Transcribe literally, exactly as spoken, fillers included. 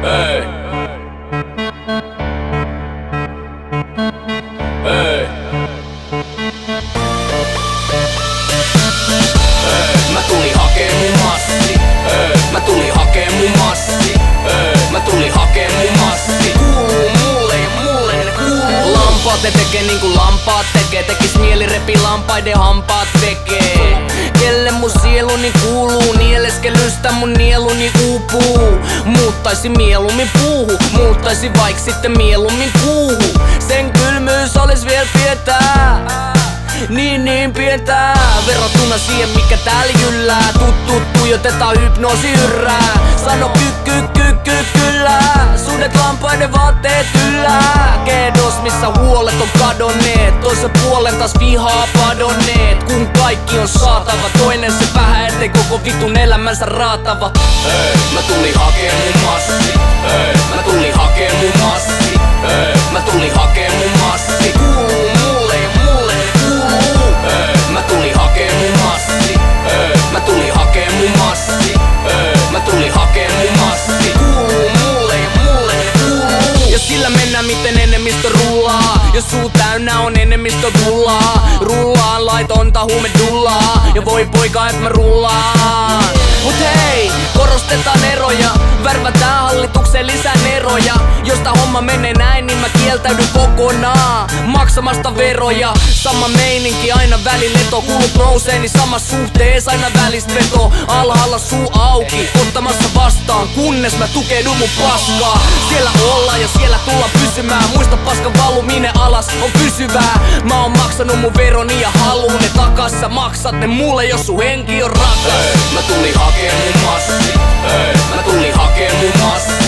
Hey. Hey. Hey. Mä tulin hakee mun massi. Hey. Mä tulin hakee mun massi. Hey. Mä tulin hakee mun massi. Kuuluu mulle ja mulle ne kuuluu. Lampaat ne tekee niinku lampaat tekee. Tekis mieli repi lampaiden hampaat tekee. Kelle mun sieluni kuuluu, nieleskelystä mun nieluni uupuu. Muuttaisi mieluummin puuhu, muuttaisi vaik sitten mieluummin kuuhu. Sen kylmyys olis vielä pientää, niin niin pientää. Verrattuna siihen mikä täällä jyllää. Tuttu tuijotetaan hypnoosi yrää. Sano ky ky ky ky kyllä. Sudet lampaiden vaatteet yllää. Kedos missä huolet on kadonneet. Toisen puolen taas vihaa padonneet. Kun kaikki on saatava, toinen se vähän ettei koko vitun elämänsä raatava. Hey. Mä tulin hakee mun massi. Hey. Mä tulin hakee mun massi. Hey. Mä tulin hakee mun massi. Kuuluu mulle ja mulle ne kuuluu. Hey. Mä tulin hakee mun massi. Hey. Mä tulin hakee mun massi. Hey. Mä tulin hakee mun massi. Kuuluu mulle ja mulle ne kuuluu. Ja sillä mennään miten enemmistö rullaa. Jos suu täynnä on enemmistö rullaa. Rullaan laitonta huumedullaa. Ja voi poika et mä rullaan. Mut hei, korostetaan eroja. Värvätään hallitukseen lisää eroja. Jos tää homma menee näin, niin mä kieltäydyn kokonaan maksamasta veroja. Sama meininki aina välileto. Kulut nousee, niin samassa suhteessa aina välistä veto. Alhaalla suu auki, ottamassa vastaan, kunnes mä tukeudun mun paskaa. Siellä ollaan ja siellä tullaan pysymään. Muista paskan valuminen alas on pysyvää. Mä oon maksanut mun veroni ja haluun ne takas. Sä maksat ne mulle, jos sun henki on rakas. Hey. Mä tulin hakee mun massi. Hey. Mä tulin hakee mun massi.